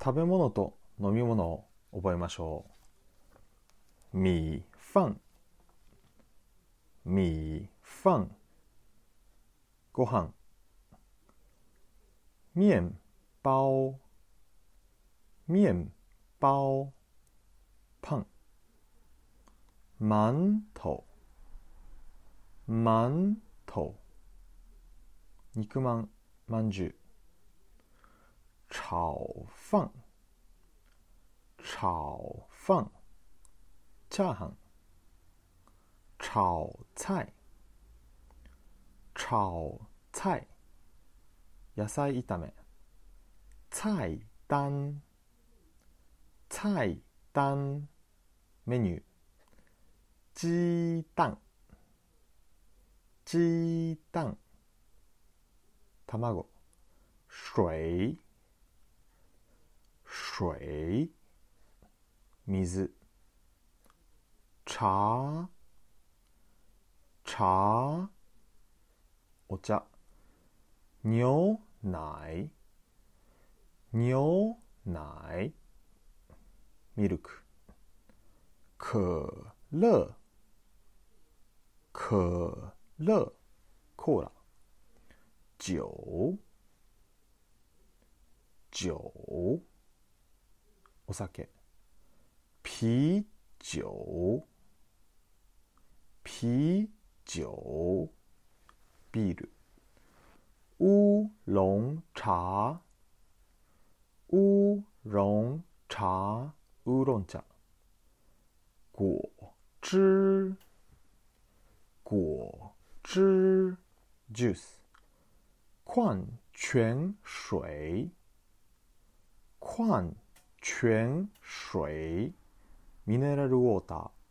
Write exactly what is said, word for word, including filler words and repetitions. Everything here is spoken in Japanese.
食べ物と飲み物を覚えましょう。米飯、米飯、ご飯。面包、面包、パン。馒頭、馒頭、肉まん、まんじゅう。炒飯、炒飯、チャーハン。炒菜、炒菜、野菜炒め。菜单、菜单、メニュー。鸡蛋、鸡蛋、卵。水、水、水。茶、茶、お茶。牛奶、牛奶、ミルク。可乐、可乐、コーラ。酒、酒、お酒。啤酒、啤酒、ビール。烏龍茶、烏龍茶、烏龍茶。果汁、果汁、ジュース。礦泉水、礦泉水、ミネラルウォーター。